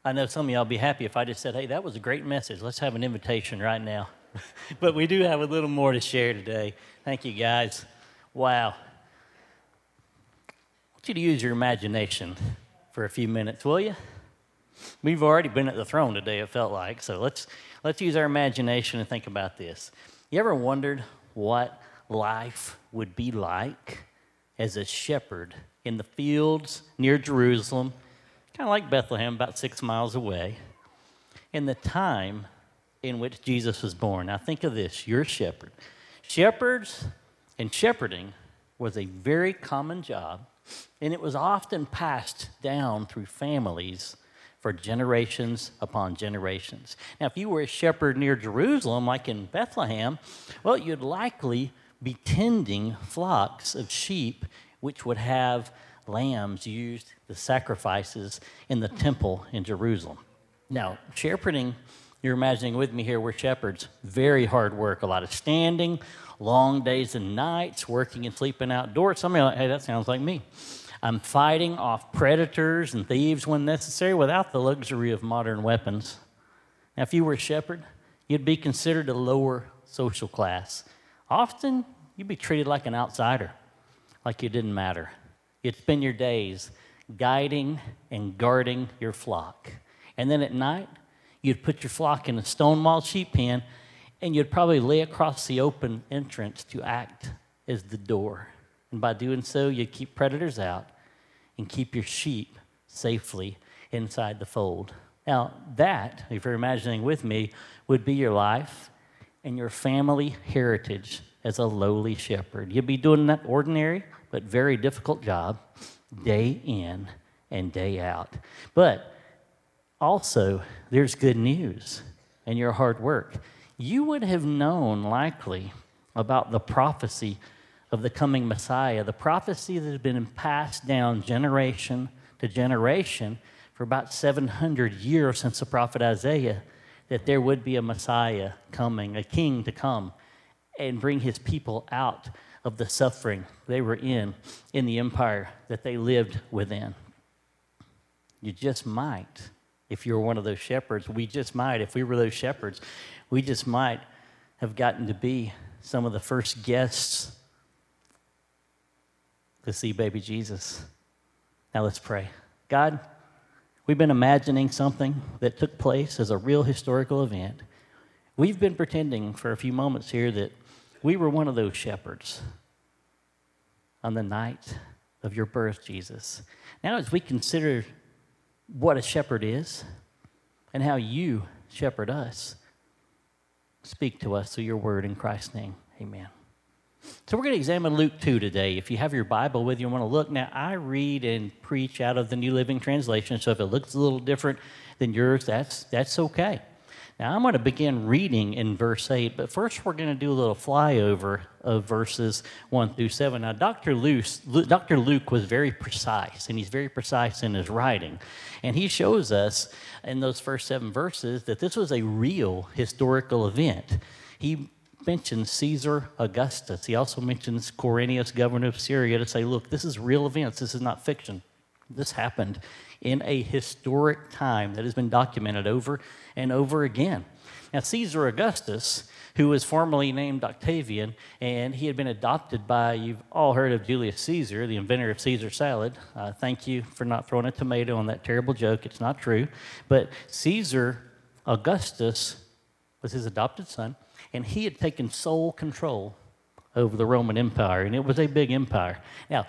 I know some of y'all be happy if I just said, hey, that was a great message. Let's have an invitation right now. But we do have a little more to share today. Thank you, guys. Wow. I want you to use your imagination for a few minutes, will you? We've already been at the throne today, it felt like. So let's use our imagination and think about this. You ever wondered what life would be like as a shepherd in the fields near Jerusalem, kind of like Bethlehem, about 6 miles away, in the time in which Jesus was born? Now think of this, you're a shepherd. Shepherds and shepherding was a very common job, and it was often passed down through families for generations upon generations. Now, if you were a shepherd near Jerusalem, like in Bethlehem, well, you'd likely be tending flocks of sheep which would have lambs used, the sacrifices in the temple in Jerusalem. Now, shepherding, you're imagining with me here, we're shepherds, very hard work, a lot of standing, long days and nights, working and sleeping outdoors. Some of you are like, hey, that sounds like me. I'm fighting off predators and thieves when necessary without the luxury of modern weapons. Now, if you were a shepherd, you'd be considered a lower social class. Often, you'd be treated like an outsider, like you didn't matter. You'd spend your days guiding and guarding your flock. And then at night, you'd put your flock in a stone-walled sheep pen, and you'd probably lay across the open entrance to act as the door. And by doing so, you'd keep predators out and keep your sheep safely inside the fold. Now, that, if you're imagining with me, would be your life and your family heritage as a lowly shepherd. You'd be doing that ordinary but very difficult job day in and day out. But also, there's good news in your hard work. You would have known likely about the prophecy of the coming Messiah, the prophecy that had been passed down generation to generation for about 700 years since the prophet Isaiah, that there would be a Messiah coming, a king to come and bring his people out of the suffering they were in the empire that they lived within. You just might, if you were one of those shepherds, we just might, if we were those shepherds, we just might have gotten to be some of the first guests to see baby Jesus. Now let's pray. God, we've been imagining something that took place as a real historical event. We've been pretending for a few moments here that we were one of those shepherds on the night of your birth, Jesus. Now, as we consider what a shepherd is and how you shepherd us, speak to us through your word in Christ's name. Amen. So we're going to examine Luke 2 today. If you have your Bible with you and want to look, now I read and preach out of the New Living Translation, so if it looks a little different than yours, that's okay. Now, I'm going to begin reading in verse 8, but first we're going to do a little flyover of verses 1 through 7. Now, Dr. Luke was very precise, and he's very precise in his writing. And he shows us in those first 7 verses that this was a real historical event. He mentions Caesar Augustus. He also mentions Quirinius, governor of Syria, to say, look, this is real events. This is not fiction. This happened in a historic time that has been documented over and over again. Now, Caesar Augustus, who was formerly named Octavian, and he had been adopted by, you've all heard of Julius Caesar, the inventor of Caesar salad. Thank you for not throwing a tomato on that terrible joke. It's not true. But Caesar Augustus was his adopted son, and he had taken sole control over the Roman Empire, and it was a big empire. Now,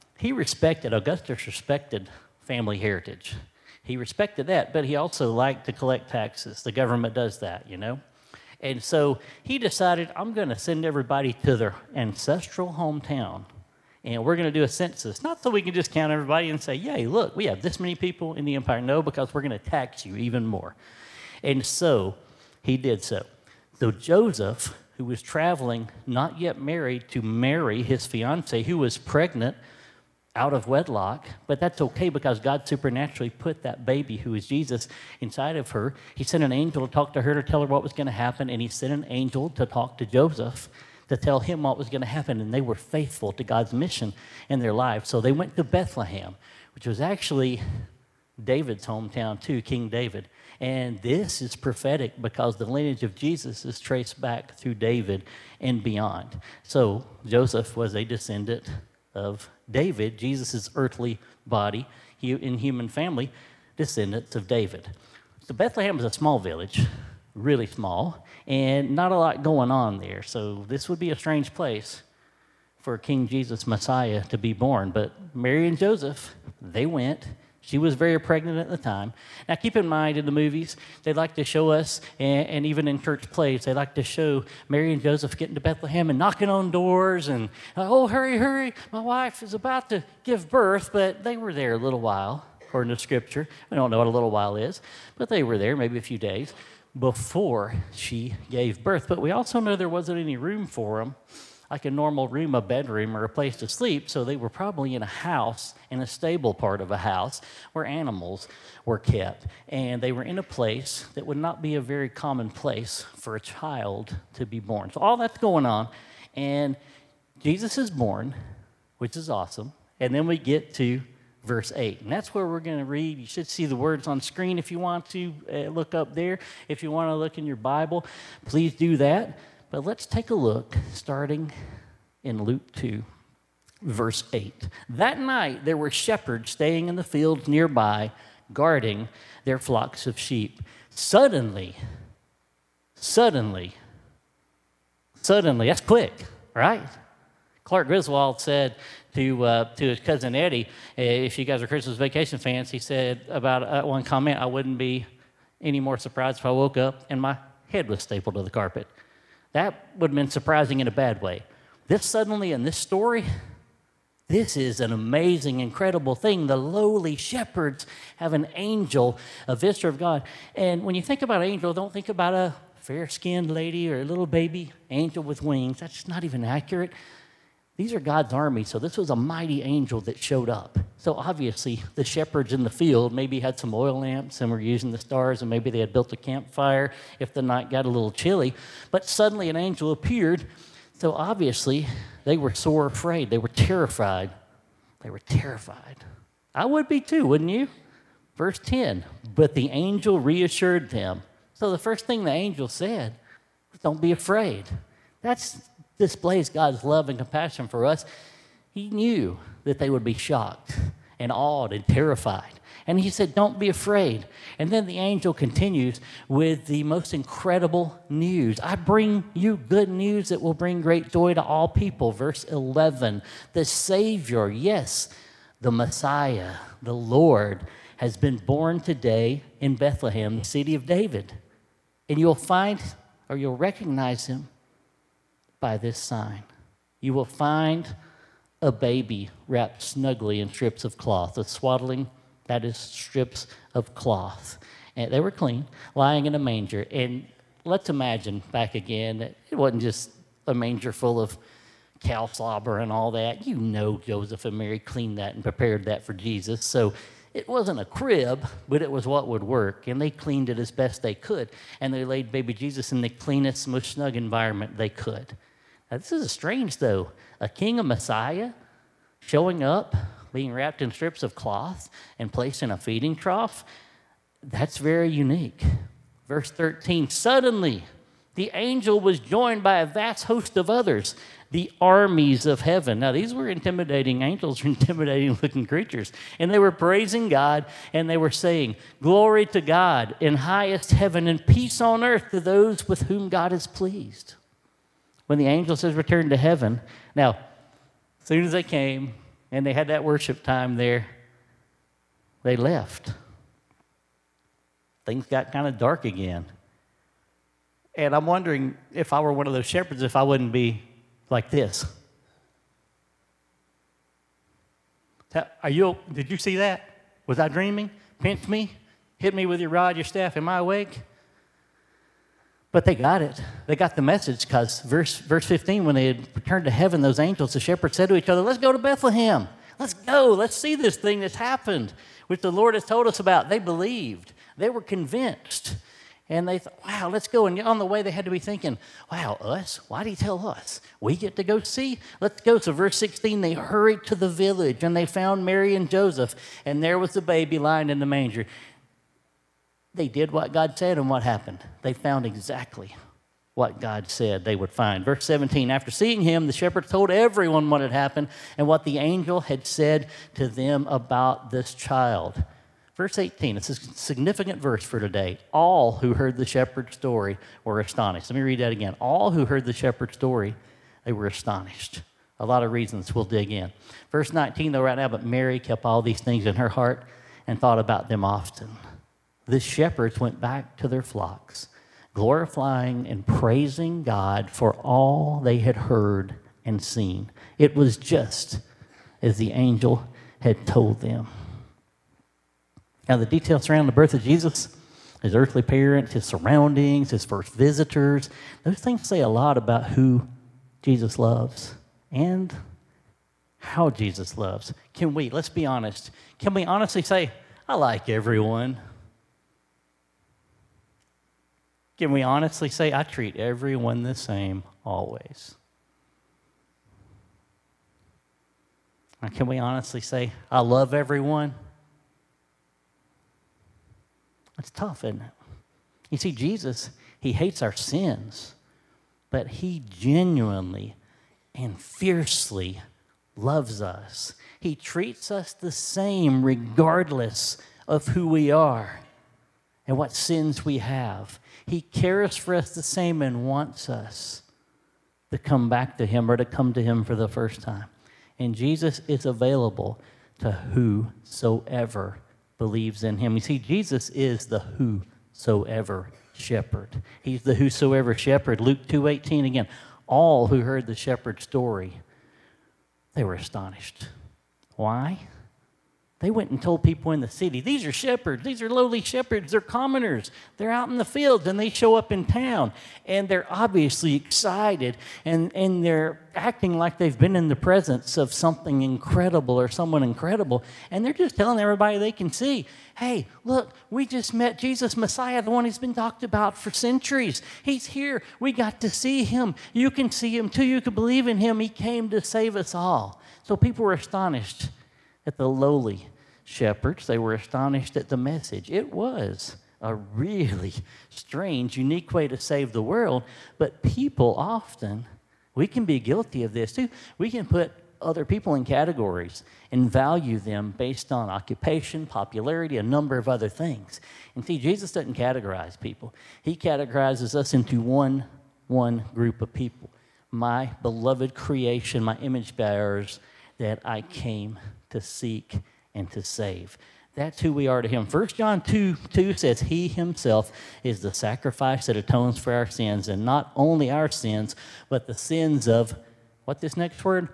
Augustus respected family heritage. He respected that, but he also liked to collect taxes. The government does that, you know. And so he decided, I'm going to send everybody to their ancestral hometown, and we're going to do a census. Not so we can just count everybody and say, yay, look, we have this many people in the empire. No, because we're going to tax you even more. And so he did so. So Joseph, who was traveling, not yet married, to marry his fiancée, who was pregnant out of wedlock, but that's okay because God supernaturally put that baby, who is Jesus, inside of her. He sent an angel to talk to her to tell her what was going to happen, and he sent an angel to talk to Joseph to tell him what was going to happen, and they were faithful to God's mission in their lives. So they went to Bethlehem, which was actually David's hometown too, King David. And this is prophetic because the lineage of Jesus is traced back through David and beyond. So Joseph was a descendant of David, Jesus' earthly body, in human family, descendants of David. So Bethlehem is a small village, really small, and not a lot going on there. So this would be a strange place for King Jesus Messiah to be born. But Mary and Joseph, they went. She was very pregnant at the time. Now, keep in mind, in the movies, they like to show us, and even in church plays, they like to show Mary and Joseph getting to Bethlehem and knocking on doors and, oh, hurry, hurry, my wife is about to give birth. But they were there a little while, according to Scripture. We don't know what a little while is, but they were there maybe a few days before she gave birth. But we also know there wasn't any room for them, like a normal room, a bedroom, or a place to sleep. So they were probably in a house, in a stable part of a house where animals were kept. And they were in a place that would not be a very common place for a child to be born. So all that's going on. And Jesus is born, which is awesome. And then we get to verse 8. And that's where we're going to read. You should see the words on screen if you want to look up there. If you want to look in your Bible, please do that. But let's take a look, starting in Luke 2, verse 8. That night there were shepherds staying in the fields nearby, guarding their flocks of sheep. Suddenly, that's quick, right? Clark Griswold said to his cousin Eddie, if you guys are Christmas Vacation fans, he said about one comment, I wouldn't be any more surprised if I woke up and my head was stapled to the carpet. That would have been surprising in a bad way. This suddenly in this story, this is an amazing, incredible thing. The lowly shepherds have an angel, a visitor of God. And when you think about angel, don't think about a fair-skinned lady or a little baby angel with wings. That's not even accurate. These are God's army, so this was a mighty angel that showed up. So obviously, the shepherds in the field maybe had some oil lamps and were using the stars, and maybe they had built a campfire if the night got a little chilly. But suddenly an angel appeared, so obviously they were sore afraid. They were terrified. I would be too, wouldn't you? Verse 10, but the angel reassured them. So the first thing the angel said was, don't be afraid. That displays God's love and compassion for us. He knew that they would be shocked and awed and terrified. And he said, don't be afraid. And then the angel continues with the most incredible news. I bring you good news that will bring great joy to all people. Verse 11, the Savior, yes, the Messiah, the Lord, has been born today in Bethlehem, the city of David. And you'll recognize him by this sign. You will find a baby wrapped snugly in strips of cloth, a swaddling, that is strips of cloth. And they were clean, lying in a manger. And let's imagine back again that it wasn't just a manger full of cow slobber and all that. You know Joseph and Mary cleaned that and prepared that for Jesus. So it wasn't a crib, but it was what would work. And they cleaned it as best they could. And they laid baby Jesus in the cleanest, most snug environment they could. Now, this is strange, though. A king, a Messiah, showing up, being wrapped in strips of cloth and placed in a feeding trough. That's very unique. Verse 13, suddenly the angel was joined by a vast host of others, the armies of heaven. Now, these were intimidating angels, intimidating looking creatures. And they were praising God, and they were saying, glory to God in highest heaven and peace on earth to those with whom God is pleased. When the angel says return to heaven, now, as soon as they came and they had that worship time there, they left. Things got kind of dark again. And I'm wondering if I were one of those shepherds, if I wouldn't be like this. Did you see that? Was I dreaming? Pinch me? Hit me with your rod, your staff. Am I awake? But they got it. They got the message because verse 15, when they had returned to heaven, those angels, the shepherds said to each other, let's go to Bethlehem. Let's go. Let's see this thing that's happened, which the Lord has told us about. They believed. They were convinced. And they thought, wow, let's go. And on the way, they had to be thinking, wow, us? Why did he tell us? We get to go see? Let's go. So verse 16, they hurried to the village, and they found Mary and Joseph, and there was the baby lying in the manger. They did what God said, and what happened? They found exactly what God said they would find. Verse 17, after seeing him, the shepherds told everyone what had happened and what the angel had said to them about this child. Verse 18, it's a significant verse for today. All who heard the shepherd's story were astonished. Let me read that again. All who heard the shepherd's story, they were astonished. A lot of reasons we'll dig in. Verse 19, though, right now, but Mary kept all these things in her heart and thought about them often. The shepherds went back to their flocks, glorifying and praising God for all they had heard and seen. It was just as the angel had told them. Now, the details surrounding the birth of Jesus, his earthly parents, his surroundings, his first visitors, those things say a lot about who Jesus loves and how Jesus loves. Let's be honest, can we honestly say, I like everyone? Can we honestly say, I treat everyone the same always? Or can we honestly say, I love everyone? It's tough, isn't it? You see, Jesus, he hates our sins, but he genuinely and fiercely loves us. He treats us the same regardless of who we are and what sins we have. He cares for us the same and wants us to come back to him or to come to him for the first time. And Jesus is available to whosoever believes in him. You see, Jesus is the whosoever shepherd. He's the whosoever shepherd. Luke 2:18 again. All who heard the shepherd's story, they were astonished. Why? They went and told people in the city, these are shepherds, these are lowly shepherds, they're commoners, they're out in the fields, and they show up in town, and they're obviously excited, and they're acting like they've been in the presence of something incredible or someone incredible, and they're just telling everybody they can see, hey, look, we just met Jesus Messiah, the one who's been talked about for centuries. He's here. We got to see him. You can see him too. You can believe in him. He came to save us all. So people were astonished at the lowly shepherds. They were astonished at the message. It was a really strange, unique way to save the world, but people often, we can be guilty of this too. We can put other people in categories and value them based on occupation, popularity, a number of other things. And see, Jesus doesn't categorize people. He categorizes us into one group of people. My beloved creation, my image bearers that I came to seek and to save. That's who we are to him. 1 John 2:2 says, he himself is the sacrifice that atones for our sins, and not only our sins, but the sins of, what this next word?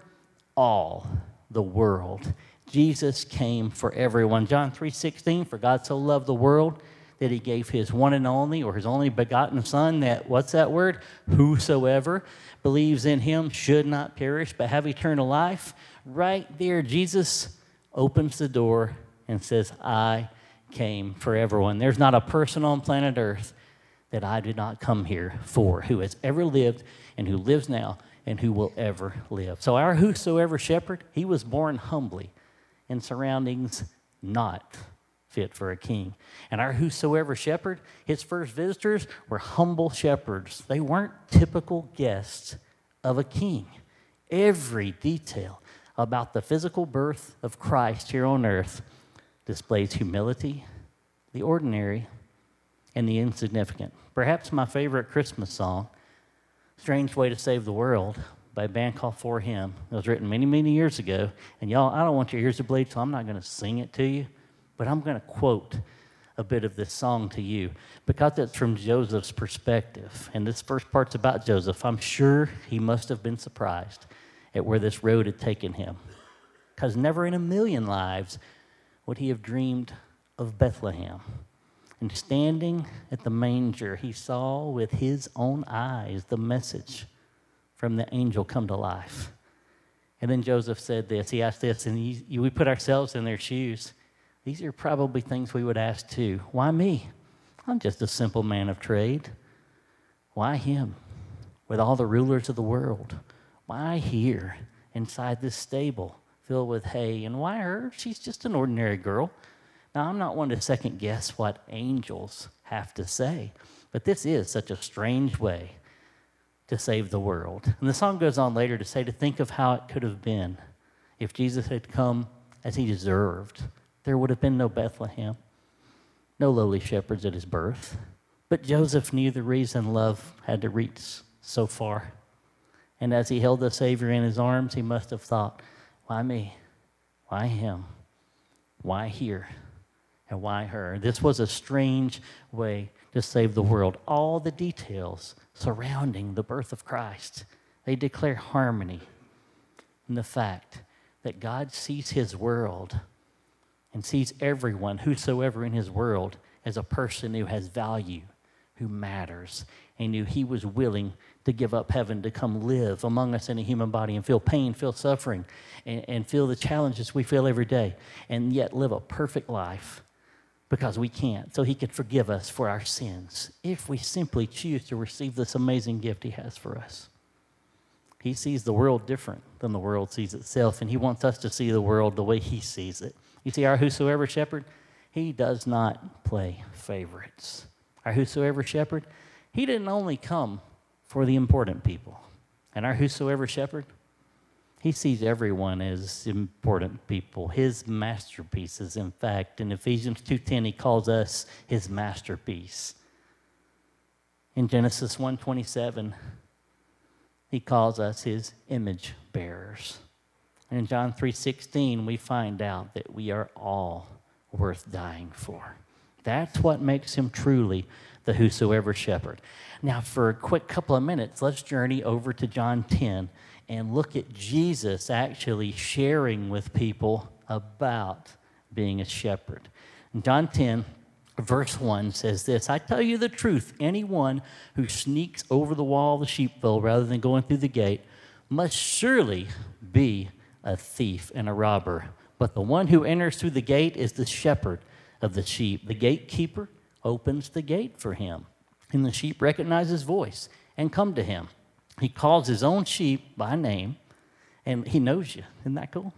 All the world. Jesus came for everyone. John 3:16, for God so loved the world that he gave his one and only, or his only begotten son, that, what's that word? Whosoever believes in him should not perish, but have eternal life. Right there, Jesus opens the door and says, I came for everyone. There's not a person on planet Earth that I did not come here for, who has ever lived and who lives now and who will ever live. So our whosoever shepherd, he was born humbly in surroundings not fit for a king. And our whosoever shepherd, his first visitors were humble shepherds. They weren't typical guests of a king. Every detail about the physical birth of Christ here on earth displays humility, the ordinary, and the insignificant. Perhaps my favorite Christmas song, Strange Way to Save the World, by a band called For Him. It was written many, many years ago. And y'all, I don't want your ears to bleed, so I'm not going to sing it to you, but I'm going to quote a bit of this song to you because it's from Joseph's perspective. And this first part's about Joseph. I'm sure he must have been surprised at where this road had taken him, because never in a million lives would he have dreamed of Bethlehem. And standing at the manger, he saw with his own eyes the message from the angel come to life. And then Joseph said this, he asked this, and we put ourselves in their shoes. These are probably things we would ask too. Why me? I'm just a simple man of trade. Why him? With all the rulers of the world. Why here inside this stable filled with hay? And why her? She's just an ordinary girl. Now, I'm not one to second guess what angels have to say, but this is such a strange way to save the world. And the song goes on later to say, to think of how it could have been if Jesus had come as he deserved. There would have been no Bethlehem, no lowly shepherds at his birth. But Joseph knew the reason love had to reach so far. And as he held the Savior in his arms, he must have thought, why me? Why him? Why here? And why her? This was a strange way to save the world. All the details surrounding the birth of Christ, they declare harmony in the fact that God sees his world and sees everyone, whosoever in his world, as a person who has value, who matters. He knew he was willing to give up heaven to come live among us in a human body and feel pain, feel suffering, and feel the challenges we feel every day, and yet live a perfect life because we can't. So he could forgive us for our sins if we simply choose to receive this amazing gift he has for us. He sees the world different than the world sees itself, and he wants us to see the world the way he sees it. You see, our whosoever shepherd, he does not play favorites. Our whosoever shepherd, he didn't only come for the important people. And our whosoever shepherd, he sees everyone as important people, his masterpieces. In fact, in Ephesians 2:10, he calls us his masterpiece. In Genesis 1:27, he calls us his image bearers. And in John 3:16, we find out that we are all worth dying for. That's what makes him truly the whosoever shepherd. Now, for a quick couple of minutes, let's journey over to John 10 and look at Jesus actually sharing with people about being a shepherd. In John 10, verse 1 says this, I tell you the truth, anyone who sneaks over the wall of the sheepfold rather than going through the gate must surely be a thief and a robber. But the one who enters through the gate is the shepherd of the sheep. The gatekeeper opens the gate for him, and the sheep recognize his voice and come to him. He calls his own sheep by name, and he knows you. Isn't that cool?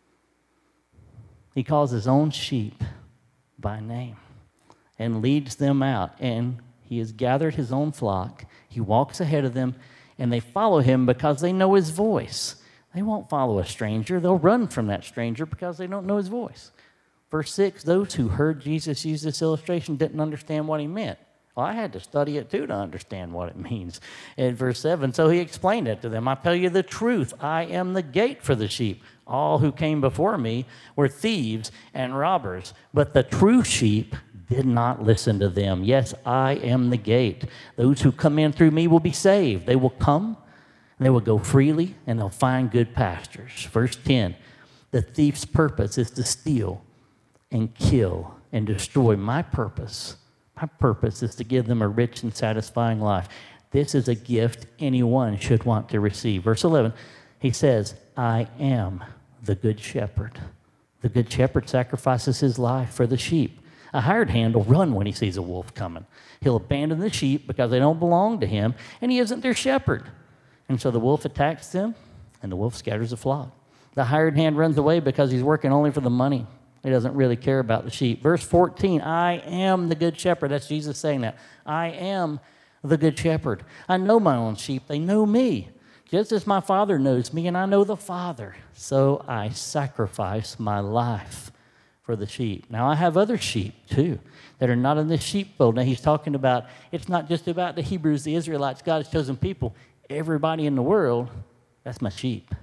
He calls his own sheep by name and leads them out, and he has gathered his own flock. He walks ahead of them, and they follow him because they know his voice. They won't follow a stranger. They'll run from that stranger because they don't know his voice. Verse 6, those who heard Jesus use this illustration didn't understand what he meant. Well, I had to study it too to understand what it means. In verse 7, so he explained it to them. I tell you the truth, I am the gate for the sheep. All who came before me were thieves and robbers, but the true sheep did not listen to them. Yes, I am the gate. Those who come in through me will be saved. They will come, they will go freely, and they'll find good pastures. Verse 10, the thief's purpose is to steal and kill and destroy. My purpose is to give them a rich and satisfying life. This is a gift anyone should want to receive. Verse 11, he says, I am the good shepherd. The good shepherd sacrifices his life for the sheep. A hired hand will run when he sees a wolf coming. He'll abandon the sheep because they don't belong to him, and he isn't their shepherd. And so the wolf attacks them, and the wolf scatters the flock. The hired hand runs away because he's working only for the money. He doesn't really care about the sheep. Verse 14, I am the good shepherd. That's Jesus saying that. I am the good shepherd. I know my own sheep. They know me. Just as my Father knows me, and I know the Father. So I sacrifice my life for the sheep. Now, I have other sheep, too, that are not in this sheepfold. Now, he's talking about, it's not just about the Hebrews, the Israelites, God's chosen people. Everybody in the world, that's my sheep.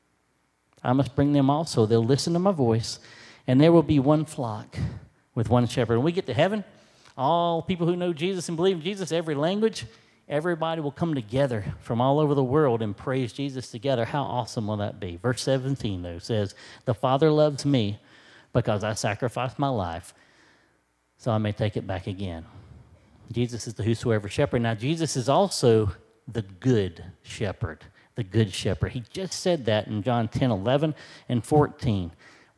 I must bring them also. They'll listen to my voice. And there will be one flock with one shepherd. When we get to heaven, all people who know Jesus and believe in Jesus, every language, everybody will come together from all over the world and praise Jesus together. How awesome will that be? Verse 17, though, says, the Father loves me because I sacrificed my life so I may take it back again. Jesus is the whosoever shepherd. Now, Jesus is also the good shepherd, the good shepherd. He just said that in John 10, 11, and 14.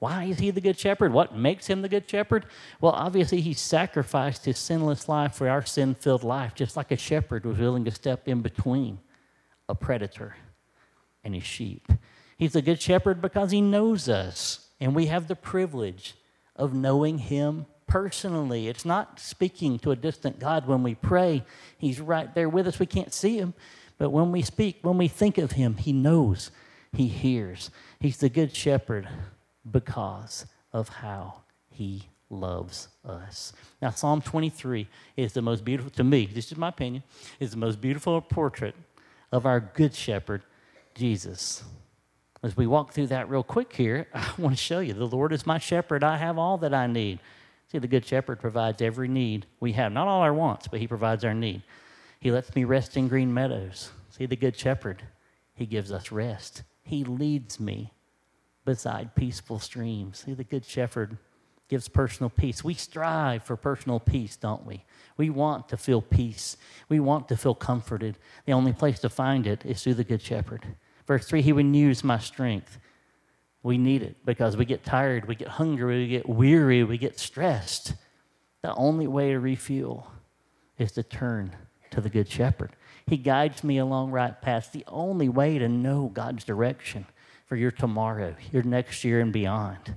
Why is he the good shepherd? What makes him the good shepherd? Well, obviously, he sacrificed his sinless life for our sin-filled life, just like a shepherd was willing to step in between a predator and his sheep. He's a good shepherd because he knows us, and we have the privilege of knowing him personally. It's not speaking to a distant God when we pray. He's right there with us. We can't see him, but when we speak, when we think of him, he knows, he hears. He's the good shepherd because of how he loves us. Now, Psalm 23 is the most beautiful, to me, this is my opinion, is the most beautiful portrait of our good shepherd, Jesus. As we walk through that real quick here, I want to show you, the Lord is my shepherd. I have all that I need. See, the good shepherd provides every need we have. Not all our wants, but he provides our need. He lets me rest in green meadows. See, the good shepherd, he gives us rest. He leads me beside peaceful streams. See, the good shepherd gives personal peace. We strive for personal peace, don't we? We want to feel peace. We want to feel comforted. The only place to find it is through the good shepherd. Verse 3, he renews my strength. We need it because we get tired, we get hungry, we get weary, we get stressed. The only way to refuel is to turn to the good shepherd. He guides me along right paths. The only way to know God's direction for your tomorrow, your next year and beyond,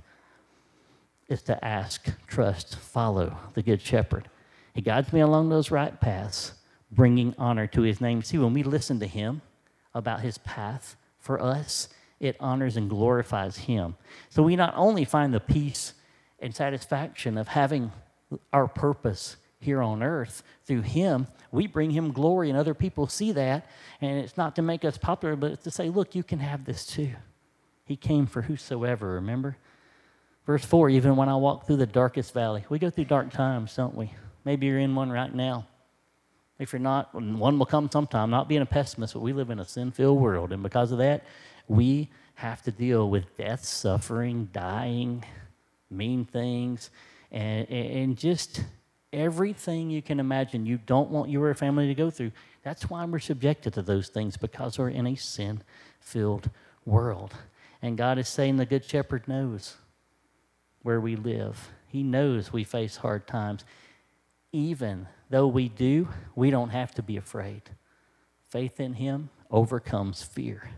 is to ask, trust, follow the good shepherd. He guides me along those right paths, bringing honor to his name. See, when we listen to him about his path for us, it honors and glorifies him. So we not only find the peace and satisfaction of having our purpose here on earth through him, we bring him glory and other people see that. And it's not to make us popular, but it's to say, look, you can have this too. He came for whosoever, remember? Verse 4, even when I walk through the darkest valley. We go through dark times, don't we? Maybe you're in one right now. If you're not, one will come sometime. Not being a pessimist, but we live in a sin-filled world. And because of that, we have to deal with death, suffering, dying, mean things, and just everything you can imagine you don't want your family to go through. That's why we're subjected to those things, because we're in a sin-filled world. And God is saying the Good Shepherd knows where we live. He knows we face hard times. Even though we do, we don't have to be afraid. Faith in him overcomes fear.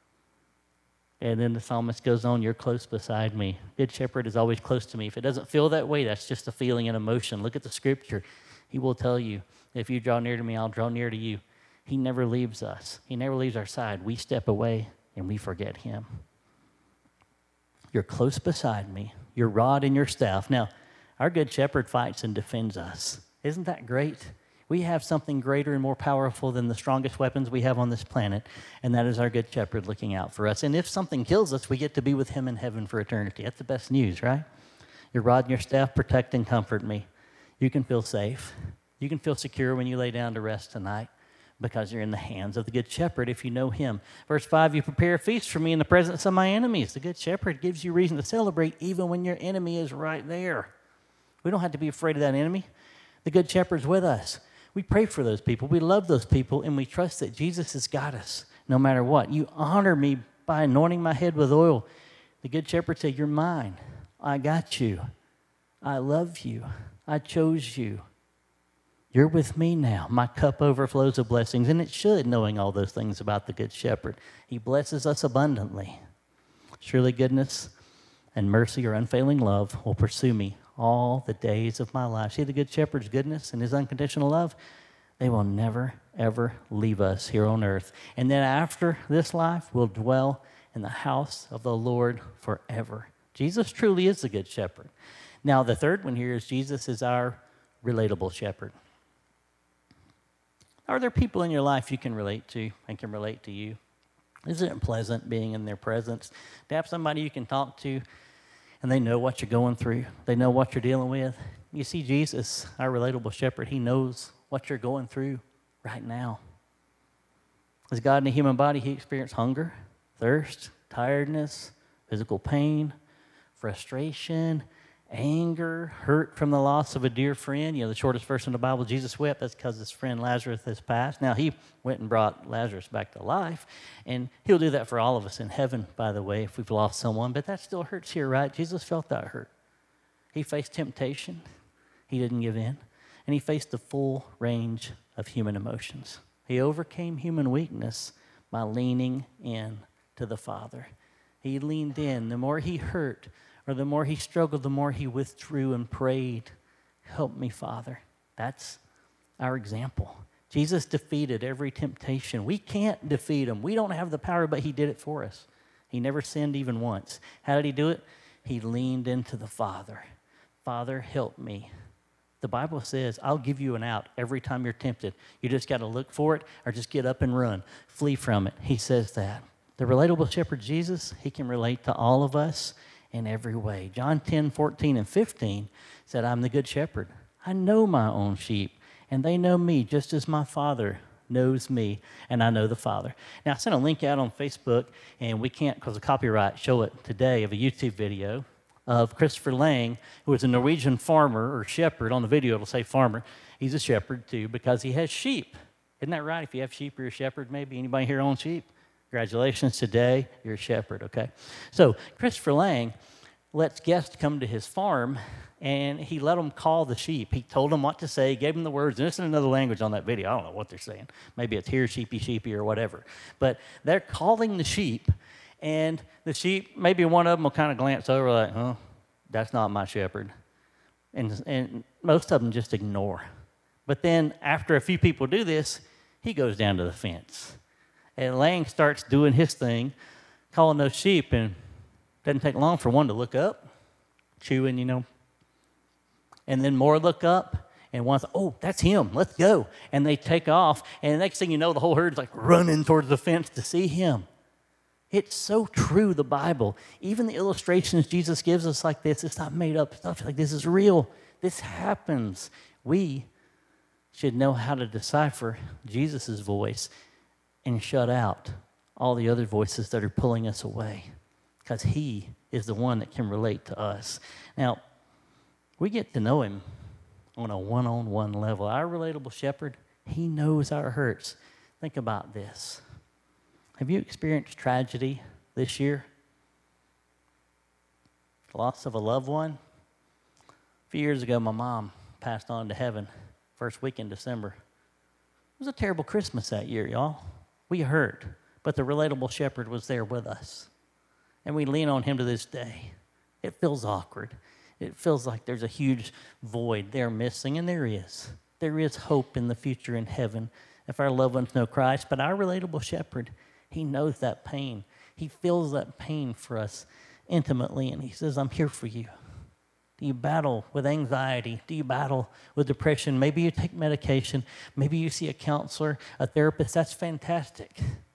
And then the psalmist goes on, you're close beside me. Good shepherd is always close to me. If it doesn't feel that way, that's just a feeling and emotion. Look at the scripture. He will tell you, if you draw near to me, I'll draw near to you. He never leaves us. He never leaves our side. We step away and we forget him. You're close beside me, your rod and your staff. Now, our good shepherd fights and defends us. Isn't that great? We have something greater and more powerful than the strongest weapons we have on this planet, and that is our good shepherd looking out for us. And if something kills us, we get to be with him in heaven for eternity. That's the best news, right? Your rod and your staff protect and comfort me. You can feel safe. You can feel secure when you lay down to rest tonight because you're in the hands of the good shepherd if you know him. Verse 5, you prepare a feast for me in the presence of my enemies. The good shepherd gives you reason to celebrate even when your enemy is right there. We don't have to be afraid of that enemy. The good shepherd's with us. We pray for those people. We love those people, and we trust that Jesus has got us no matter what. You honor me by anointing my head with oil. The good shepherd said, you're mine. I got you. I love you. I chose you. You're with me now. My cup overflows of blessings, and it should, knowing all those things about the good shepherd. He blesses us abundantly. Surely goodness and mercy or unfailing love will pursue me all the days of my life. See the good shepherd's goodness and his unconditional love? They will never, ever leave us here on earth. And then after this life, we'll dwell in the house of the Lord forever. Jesus truly is the good shepherd. Now, the third one here is Jesus is our relatable shepherd. Are there people in your life you can relate to and can relate to you? Isn't it pleasant being in their presence? To have somebody you can talk to and they know what you're going through. They know what you're dealing with. You see, Jesus, our relatable shepherd, he knows what you're going through right now. As God in a human body, he experienced hunger, thirst, tiredness, physical pain, frustration, anger, hurt from the loss of a dear friend. You know, the shortest verse in the Bible, Jesus wept. That's because his friend Lazarus has passed. Now, he went and brought Lazarus back to life, and he'll do that for all of us in heaven, by the way, if we've lost someone. But that still hurts here, right? Jesus felt that hurt. He faced temptation. He didn't give in. And he faced the full range of human emotions. He overcame human weakness by leaning in to the Father. He leaned in. The more he hurt, or the more he struggled, the more he withdrew and prayed, "Help me, Father." That's our example. Jesus defeated every temptation. We can't defeat him. We don't have the power, but he did it for us. He never sinned even once. How did he do it? He leaned into the Father. "Father, help me." The Bible says, I'll give you an out every time you're tempted. You just got to look for it or just get up and run. Flee from it. He says that. The relatable shepherd Jesus, he can relate to all of us in every way. John 10:14-15 said, "I'm the good shepherd. I know my own sheep, and they know me just as my Father knows me, and I know the Father." Now, I sent a link out on Facebook, and we can't, because of copyright, show it today, of a YouTube video of Christopher Lang, who is a Norwegian farmer or shepherd. On the video, it'll say farmer. He's a shepherd, too, because he has sheep. Isn't that right? If you have sheep, you're a shepherd, maybe. Anybody here own sheep? Congratulations, today you're a shepherd, okay? So Christopher Lang lets guests come to his farm, and he let them call the sheep. He told them what to say, gave them the words. And this is another language on that video. I don't know what they're saying. Maybe it's "here, sheepy, sheepy," or whatever. But they're calling the sheep, and the sheep, maybe one of them will kind of glance over like, "Oh, that's not my shepherd." And most of them just ignore. But then after a few people do this, he goes down to the fence. And Lang starts doing his thing, calling those sheep, and it doesn't take long for one to look up, chewing, you know. And then more look up, and one's like, "Oh, that's him, let's go." And they take off, and the next thing you know, the whole herd's like running towards the fence to see him. It's so true, the Bible. Even the illustrations Jesus gives us like this, it's not made up stuff. Like, this is real. This happens. We should know how to decipher Jesus' voice and shut out all the other voices that are pulling us away, because he is the one that can relate to us. Now, we get to know him on a one-on-one level. Our relatable shepherd, he knows our hurts. Think about this. Have you experienced tragedy this year? The loss of a loved one? A few years ago, my mom passed on to heaven, first week in December. It was a terrible Christmas that year, y'all. We hurt, but the relatable shepherd was there with us. And we lean on him to this day. It feels awkward. It feels like there's a huge void they're missing, and there is. There is hope in the future in heaven if our loved ones know Christ. But our relatable shepherd, he knows that pain. He feels that pain for us intimately, and he says, "I'm here for you." Do you battle with anxiety? Do you battle with depression? Maybe you take medication. Maybe you see a counselor, a therapist. That's fantastic.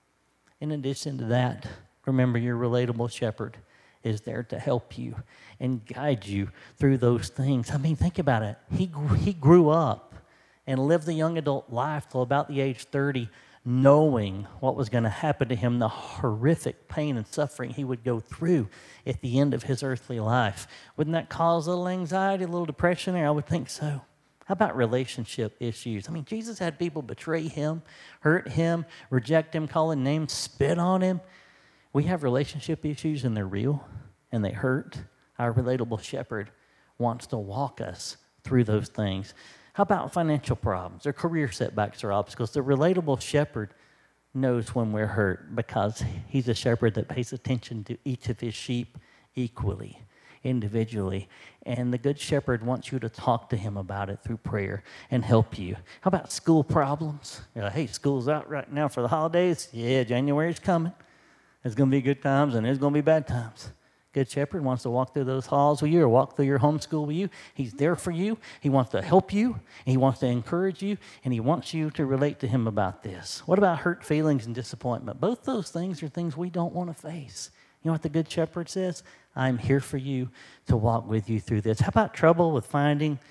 In addition to that, remember your relatable shepherd is there to help you and guide you through those things. I mean, think about it. He grew up and lived the young adult life till about the age 30, knowing what was going to happen to him, the horrific pain and suffering he would go through at the end of his earthly life. Wouldn't that cause a little anxiety, a little depression there? I would think so. How about relationship issues? I mean, Jesus had people betray him, hurt him, reject him, call him names, spit on him. We have relationship issues, and they're real, and they hurt. Our relatable shepherd wants to walk us through those things. How about financial problems or career setbacks or obstacles? The relatable shepherd knows when we're hurt because he's a shepherd that pays attention to each of his sheep equally, individually. And the good shepherd wants you to talk to him about it through prayer and help you. How about school problems? You're like, "Hey, school's out right now for the holidays." Yeah, January's coming. There's going to be good times and there's going to be bad times. Good shepherd wants to walk through those halls with you or walk through your homeschool with you. He's there for you. He wants to help you. He wants to encourage you. And he wants you to relate to him about this. What about hurt feelings and disappointment? Both those things are things we don't want to face. You know what the good shepherd says? "I'm here for you to walk with you through this." How about trouble with finding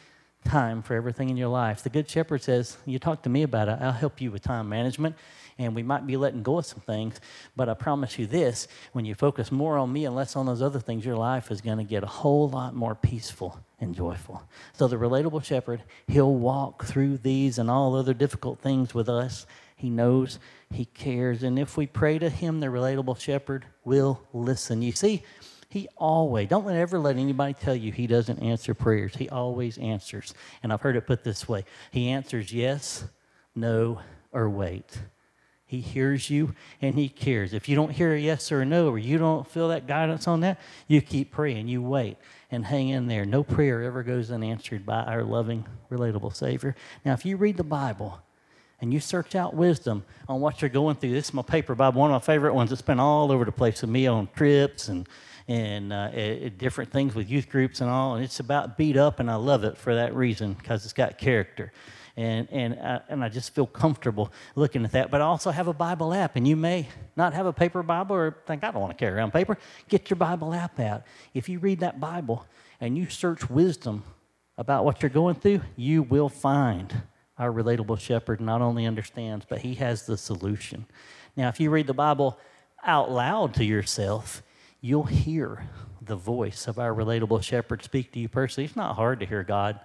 time for everything in your life. The Good Shepherd says, you talk to me about it, I'll help you with time management, and we might be letting go of some things, but I promise you this, when you focus more on me and less on those other things, your life is going to get a whole lot more peaceful and joyful. So the relatable shepherd, he'll walk through these and all other difficult things with us. He knows, he cares, and if we pray to him, the relatable shepherd will listen. You see, he always, don't ever let anybody tell you he doesn't answer prayers. He always answers. And I've heard it put this way. He answers yes, no, or wait. He hears you and he cares. If you don't hear a yes or a no, or you don't feel that guidance on that, you keep praying, you wait, and hang in there. No prayer ever goes unanswered by our loving, relatable Savior. Now, if you read the Bible and you search out wisdom on what you're going through, this is my paper Bible, one of my favorite ones. It's been all over the place with me on trips and different things with youth groups and all, and it's about beat up, and I love it for that reason because it's got character. And I just feel comfortable looking at that. But I also have a Bible app, and you may not have a paper Bible or think, I don't want to carry around paper. Get your Bible app out. If you read that Bible and you search wisdom about what you're going through, you will find our relatable shepherd not only understands, but he has the solution. Now, if you read the Bible out loud to yourself, you'll hear the voice of our relatable shepherd speak to you personally. It's not hard to hear God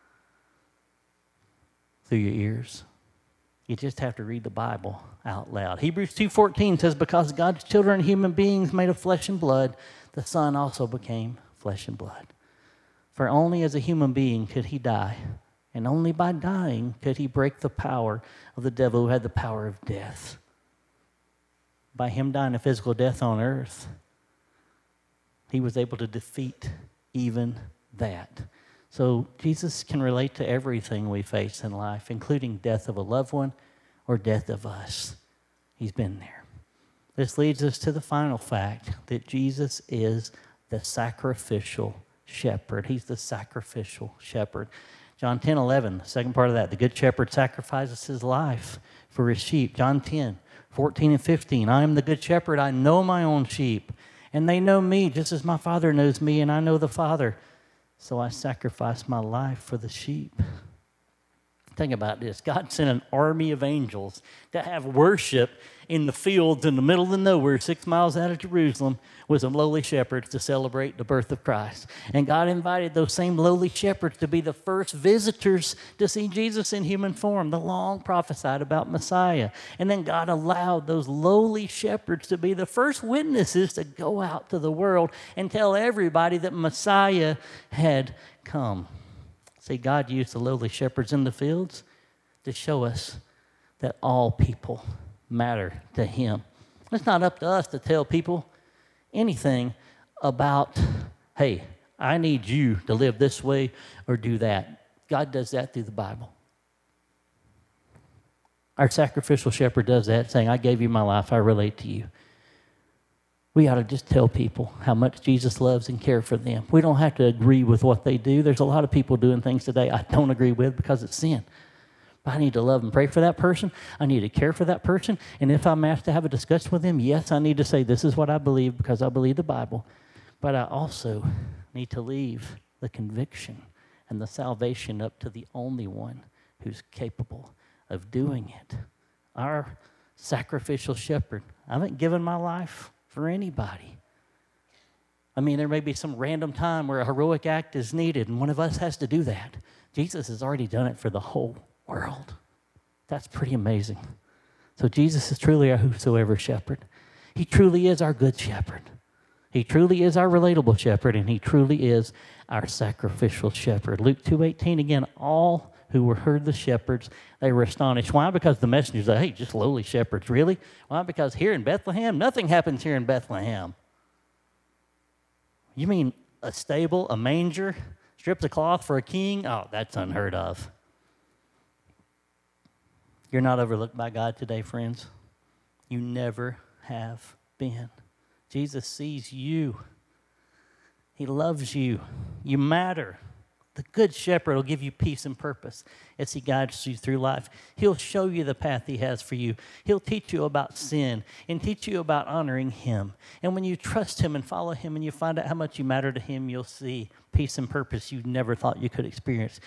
through your ears. You just have to read the Bible out loud. Hebrews 2:14 says, because God's children are human beings made of flesh and blood, the Son also became flesh and blood. For only as a human being could he die, and only by dying could he break the power of the devil who had the power of death. By him dying a physical death on earth, he was able to defeat even that. So Jesus can relate to everything we face in life, including death of a loved one or death of us. He's been there. This leads us to the final fact that Jesus is the sacrificial shepherd. He's the sacrificial shepherd. John 10:11, the second part of that, the good shepherd sacrifices his life for his sheep. John 10:14 and 15, I am the good shepherd, I know my own sheep, and they know me just as my Father knows me, and I know the Father. So I sacrifice my life for the sheep. Think about this. God sent an army of angels to have worship in the fields in the middle of nowhere, 6 miles out of Jerusalem, with some lowly shepherds to celebrate the birth of Christ. And God invited those same lowly shepherds to be the first visitors to see Jesus in human form, the long prophesied about Messiah. And then God allowed those lowly shepherds to be the first witnesses to go out to the world and tell everybody that Messiah had come. See, God used the lowly shepherds in the fields to show us that all people matter to him. It's not up to us to tell people anything about, hey, I need you to live this way or do that. God does that through the Bible. Our sacrificial shepherd does that, saying, I gave you my life, I relate to you. We ought to just tell people how much Jesus loves and cares for them. We don't have to agree with what they do. There's a lot of people doing things today I don't agree with because it's sin. But I need to love and pray for that person. I need to care for that person. And if I'm asked to have a discussion with them, yes, I need to say this is what I believe because I believe the Bible. But I also need to leave the conviction and the salvation up to the only one who's capable of doing it. Our sacrificial shepherd. I haven't given my life for anybody. I mean, there may be some random time where a heroic act is needed, and one of us has to do that. Jesus has already done it for the whole world. That's pretty amazing. So Jesus is truly our whosoever shepherd. He truly is our good shepherd. He truly is our relatable shepherd, and he truly is our sacrificial shepherd. Luke 2:18, again, all who were heard the shepherds, they were astonished. Why? Because the messengers said, hey, just lowly shepherds, really? Why? Because here in Bethlehem, nothing happens here in Bethlehem. You mean a stable, a manger, strips of cloth for a king? Oh, that's unheard of. You're not overlooked by God today, friends. You never have been. Jesus sees you. He loves you. You matter. The good shepherd will give you peace and purpose as he guides you through life. He'll show you the path he has for you. He'll teach you about sin and teach you about honoring him. And when you trust him and follow him and you find out how much you matter to him, you'll see peace and purpose you never thought you could experience.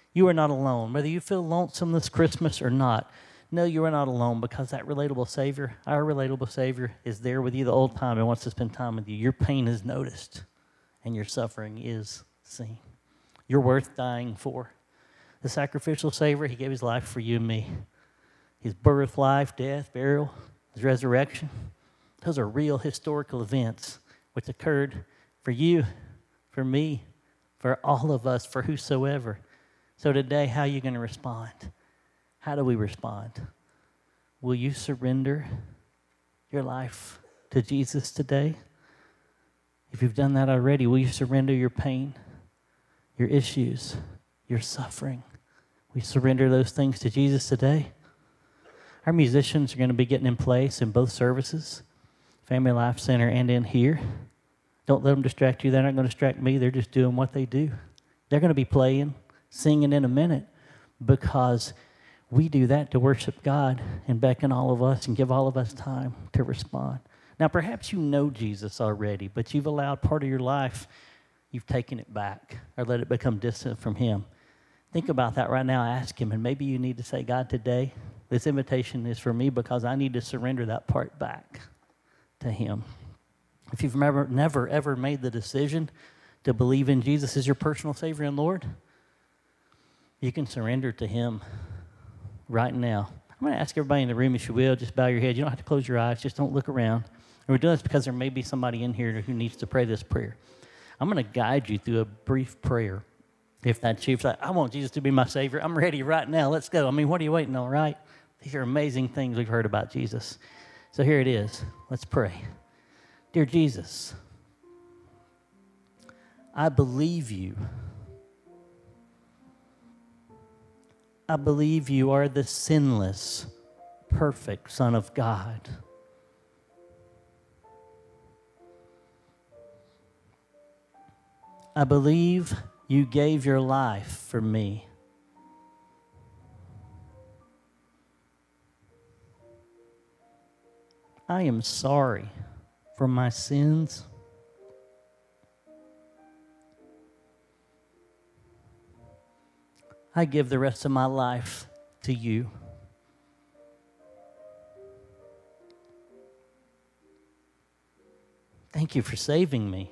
You are not alone. Whether you feel lonesome this Christmas or not, no, you are not alone, because that relatable Savior, our relatable Savior, is there with you the whole time and wants to spend time with you. Your pain is noticed and your suffering is seen. You're worth dying for. The sacrificial Savior, he gave his life for you and me. His birth, life, death, burial, his resurrection. Those are real historical events which occurred for you, for me, for all of us, for whosoever. So today, how are you going to respond? How do we respond? Will you surrender your life to Jesus today? If you've done that already, will you surrender your pain, your issues, your suffering? We surrender those things to Jesus today. Our musicians are going to be getting in place in both services, Family Life Center and in here. Don't let them distract you. They're not going to distract me. They're just doing what they do. They're going to be playing, singing in a minute, because we do that to worship God and beckon all of us and give all of us time to respond. Now, perhaps you know Jesus already, but you've allowed part of your life, you've taken it back or let it become distant from him. Think about that right now. Ask him, and maybe you need to say, God, today, this invitation is for me because I need to surrender that part back to him. If you've never, ever made the decision to believe in Jesus as your personal Savior and Lord, you can surrender to him right now. I'm going to ask everybody in the room, if you will, just bow your head. You don't have to close your eyes. Just don't look around. And we're doing this because there may be somebody in here who needs to pray this prayer. I'm going to guide you through a brief prayer. If that's you, if like, I want Jesus to be my Savior, I'm ready right now. Let's go. I mean, what are you waiting on, right? These are amazing things we've heard about Jesus. So here it is. Let's pray. Dear Jesus, I believe you. I believe you are the sinless, perfect Son of God. I believe you gave your life for me. I am sorry for my sins. I give the rest of my life to you. Thank you for saving me.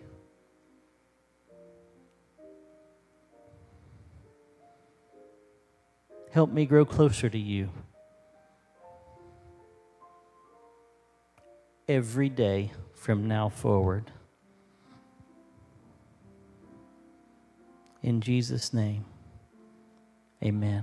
Help me grow closer to you every day from now forward. In Jesus' name, amen.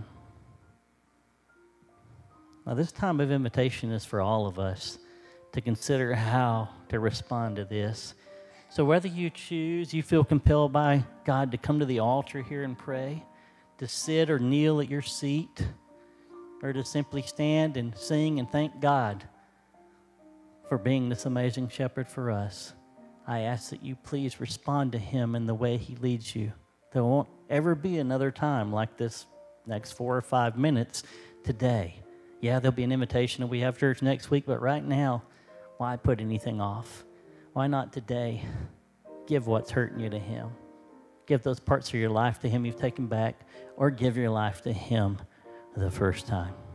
Now, this time of invitation is for all of us to consider how to respond to this. So whether you choose, you feel compelled by God to come to the altar here and pray, to sit or kneel at your seat, or to simply stand and sing and thank God for being this amazing shepherd for us, I ask that you please respond to him in the way he leads you. There won't ever be another time like this next 4 or 5 minutes today. Yeah, there'll be an invitation and we have church next week, but right now, why put anything off? Why not today give what's hurting you to him? Give those parts of your life to him you've taken back, or give your life to him the first time.